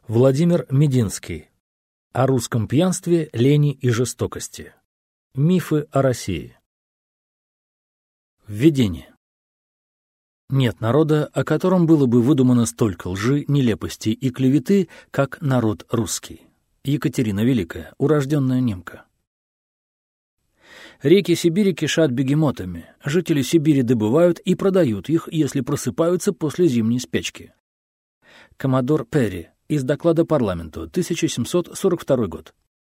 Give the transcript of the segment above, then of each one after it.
Владимир Мединский. О русском пьянстве, лени и жестокости. Мифы о России. Введение. Нет народа, о котором было бы выдумано столько лжи, нелепости и клеветы, как народ русский. Екатерина Великая, урожденная немка. Реки Сибири кишат бегемотами. Жители Сибири добывают и продают их, если просыпаются после зимней спячки. Коммодор Перри. Из доклада парламенту, 1742 год.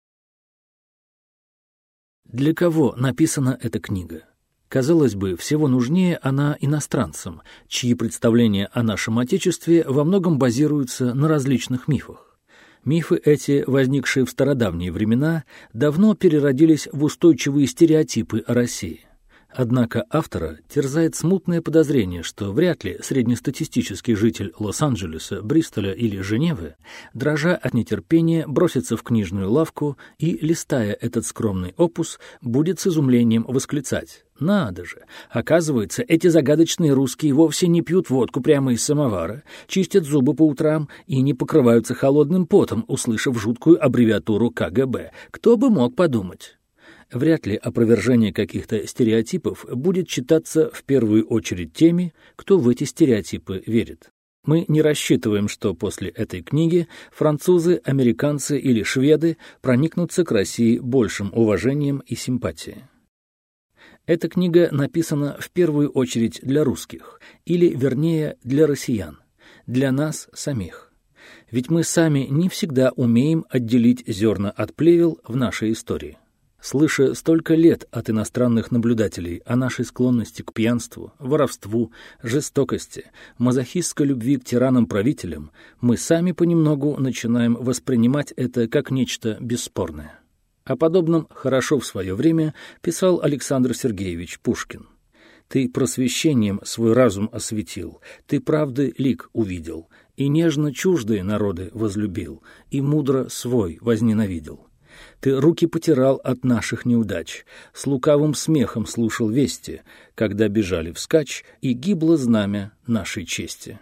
Для кого написана эта книга? Казалось бы, всего нужнее она иностранцам, чьи представления о нашем Отечестве во многом базируются на различных мифах. Мифы эти, возникшие в стародавние времена, давно переродились в устойчивые стереотипы о России. Однако автора терзает смутное подозрение, что вряд ли среднестатистический житель Лос-Анджелеса, Бристоля или Женевы, дрожа от нетерпения, бросится в книжную лавку и, листая этот скромный опус, будет с изумлением восклицать: «Надо же! Оказывается, эти загадочные русские вовсе не пьют водку прямо из самовара, чистят зубы по утрам и не покрываются холодным потом, услышав жуткую аббревиатуру КГБ. Кто бы мог подумать?» Вряд ли опровержение каких-то стереотипов будет читаться в первую очередь теми, кто в эти стереотипы верит. Мы не рассчитываем, что после этой книги французы, американцы или шведы проникнутся к России большим уважением и симпатией. Эта книга написана в первую очередь для русских, или, вернее, для россиян, для нас самих. Ведь мы сами не всегда умеем отделить зерна от плевел в нашей истории. Слыша столько лет от иностранных наблюдателей о нашей склонности к пьянству, воровству, жестокости, мазохистской любви к тиранам-правителям, мы сами понемногу начинаем воспринимать это как нечто бесспорное. О подобном хорошо в свое время писал Александр Сергеевич Пушкин. «Ты просвещением свой разум осветил, ты правды лик увидел, и нежно чуждые народы возлюбил, и мудро свой возненавидел. Ты руки потирал от наших неудач, с лукавым смехом слушал вести, когда бежали вскачь, и гибло знамя нашей чести».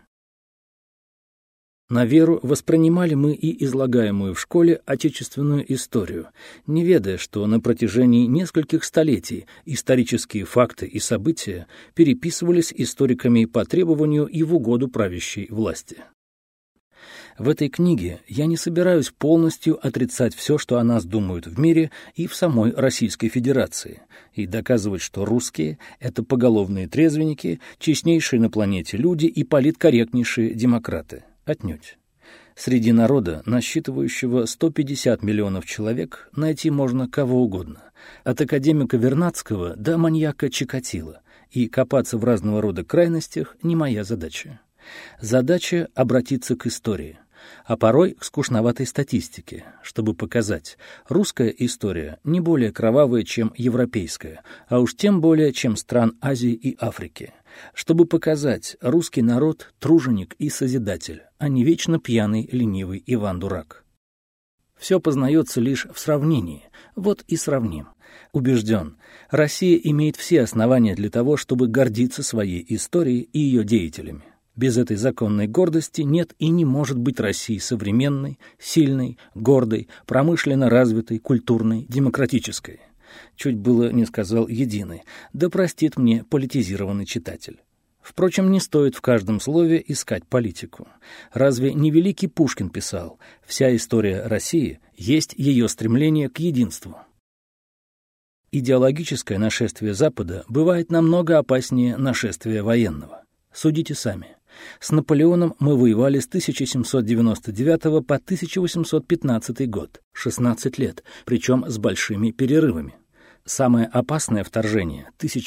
На веру воспринимали мы и излагаемую в школе отечественную историю, не ведая, что на протяжении нескольких столетий исторические факты и события переписывались историками по требованию и в угоду правящей власти. В этой книге я не собираюсь полностью отрицать все, что о нас думают в мире и в самой Российской Федерации, и доказывать, что русские — это поголовные трезвенники, честнейшие на планете люди и политкорректнейшие демократы. Отнюдь. Среди народа, насчитывающего 150 миллионов человек, найти можно кого угодно, от академика Вернадского до маньяка Чикатило, и копаться в разного рода крайностях не моя задача. Задача — обратиться к истории, а порой к скучноватой статистике, чтобы показать: русская история не более кровавая, чем европейская, а уж тем более, чем стран Азии и Африки, чтобы показать: русский народ — труженик и созидатель, а не вечно пьяный, ленивый Иван-дурак. Все познается лишь в сравнении, вот и сравним. Убежден, Россия имеет все основания для того, чтобы гордиться своей историей и ее деятелями. Без этой законной гордости нет и не может быть России современной, сильной, гордой, промышленно развитой, культурной, демократической. Чуть было не сказал единой, да простит мне политизированный читатель. Впрочем, не стоит в каждом слове искать политику. Разве не великий Пушкин писал: «Вся история России есть ее стремление к единству». Идеологическое нашествие Запада бывает намного опаснее нашествия военного. Судите сами. С Наполеоном мы воевали с 1799 по 1815 год, 16 лет, причем с большими перерывами. Самое опасное вторжение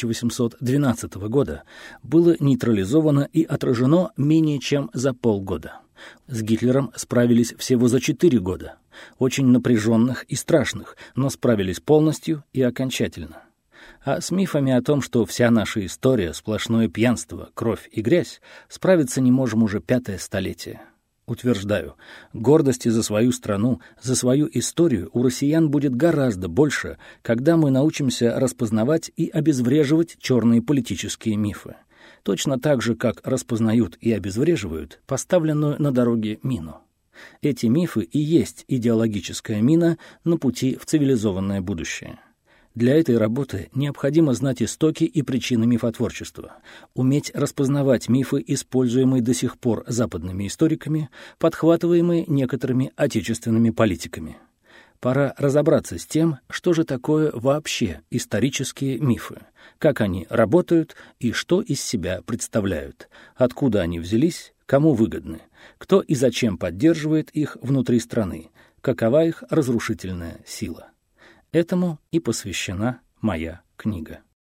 1812 года было нейтрализовано и отражено менее чем за полгода. С Гитлером справились всего за 4 года, очень напряженных и страшных, но справились полностью и окончательно. А с мифами о том, что вся наша история — сплошное пьянство, кровь и грязь, справиться не можем уже 5-е столетие. Утверждаю, гордости за свою страну, за свою историю у россиян будет гораздо больше, когда мы научимся распознавать и обезвреживать черные политические мифы. Точно так же, как распознают и обезвреживают поставленную на дороге мину. Эти мифы и есть идеологическая мина на пути в цивилизованное будущее. Для этой работы необходимо знать истоки и причины мифотворчества, уметь распознавать мифы, используемые до сих пор западными историками, подхватываемые некоторыми отечественными политиками. Пора разобраться с тем, что же такое вообще исторические мифы, как они работают и что из себя представляют, откуда они взялись, кому выгодны, кто и зачем поддерживает их внутри страны, какова их разрушительная сила. Этому и посвящена моя книга.